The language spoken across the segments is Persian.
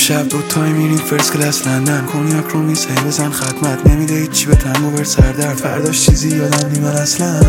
امشب دوتایی میریم فرست کلاس لندن، کنیاک رو میسه بزن خدمت، نمیده هیچی به تنگو بر سردرد، فرداش چیزی یادم نیمن اصلا،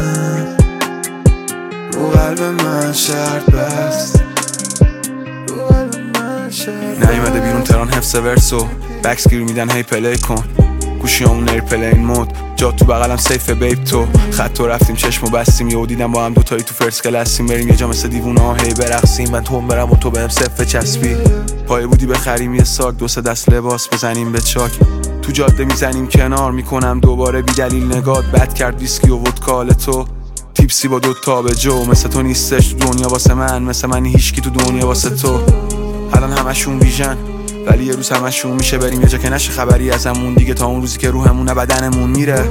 رو قلب من شرط بست، رو قلب من شرط نیومده بیرون تران حفظ ورسو، بکس گیر میدن هی پلی کن، گوشیامون ایر پلین مود، جا تو بغلم سیف بیب تو، خط رفتیم چشمو بستیم، یهو دیدم با هم دوتایی تو فرست کلاسیم، بریم یه جا مثل دیوونه ها هی برقصیم، من تو برم و تو بهم صفه چسبی، پایه بودی بخریم یه ساک، دو سه دست لباس بزنیم به چاک، تو جاده میزنیم کنار، میکنم دوباره بی دلیل نگات، بد کرد ویسکی و ودکال تو، تیپسی با دوتا به جو، مثل تو نیستش تو دنیا واسه من، مثل من هیچکی تو دنیا واسه تو، الان همشون ویژن ولی یه روز همشون میشه، بریم یه جا که نشه خبری ازمون دیگه، تا اون روزی که روحمون نه بدنمون میره.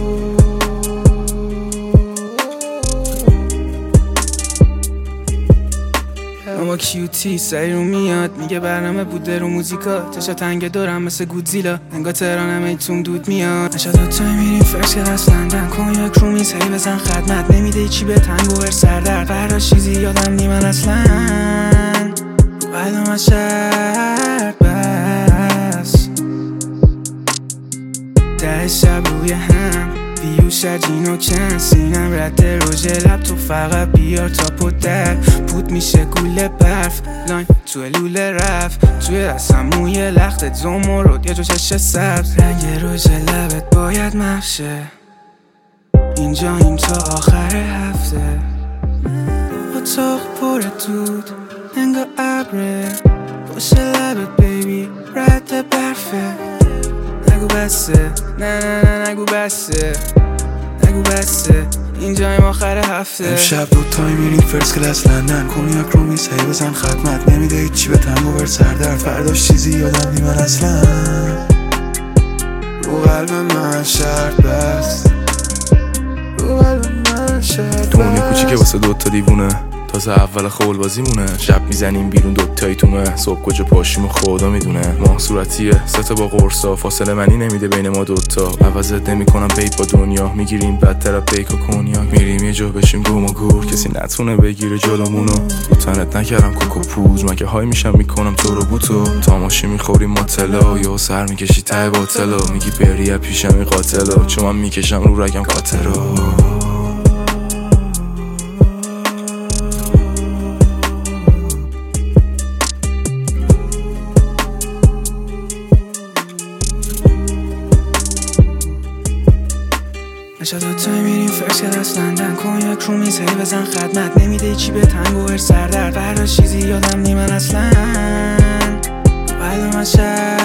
اما کیوتی سری رو میاد، میگه برنامه بوده رو موزیکا، چشا تنگ دارم مثل گودزیلا، انگا تهرانم ایتون دود میاد، نشا دوتایی میریم فرست کلاس لندن، کنیاک رو میز هی بزن خدمت، نمیده چی به تنگو بر سردرد، فردا چیزی یادم نیمن اصلا، قلبم از شرط بس، ده شب روی هم بیو شجین و کن، سینم رد روژ لب، تو فقط بیار تا پدر پود میشه گوله برف، لاین تو لوله رفت توی رسم موی لختت زمرد یه جو چش سبز، رنگ روژ لبت باید مفشه، اینجا این تا آخر هفته، اتاق پر دود انگا ابره، پشت لبت بیبی رد برفه، نگو بسه نه نه نه نگو بسه، نگو بسه اینجایم آخر هفته، امشب دوتایی میریم فرست کلاس لندن، کنیاک رو میسه بزن خدمت، نمیده هیچی به تنگو بر سردرد، فرداش چیزی یادم نیمن اصلا، رو قلب من شرط بست، رو قلب من شرط دونی کوچیکه واسه دوتا دیوونه، تازه اول خول بازی مونه، شب میزنیم بیرون دوتایی تونه، صبح کجا پاشیم و خدا میدونه، ماه صورتیه ستا با قرصا، فاصله منی نمیده بین ما دوتا، عوضت نمی کنم بیت با دنیا، میگیریم بدتر بیک و کنیاک، میریم یه جا بشیم گم و گور، کسی نتونه بگیره جلومونو، رو تنت نکردم کوکو پوز، مگه های میشم میکنم تو رو بوتو، تاماشی میخوریم ماتلا، یا سر میکشی ته باطلا، میگی بریه پیشم این قاتلا، چون من میکشم رو رگم کاترا. نشا دوتایی میریم فرست کلاس لندن، کنیاک رو میز هی بزن خدمت، نمیده چی به تنگو بر سردرد، فردا چیزی یادم نیمن اصلا، قلبم از شرط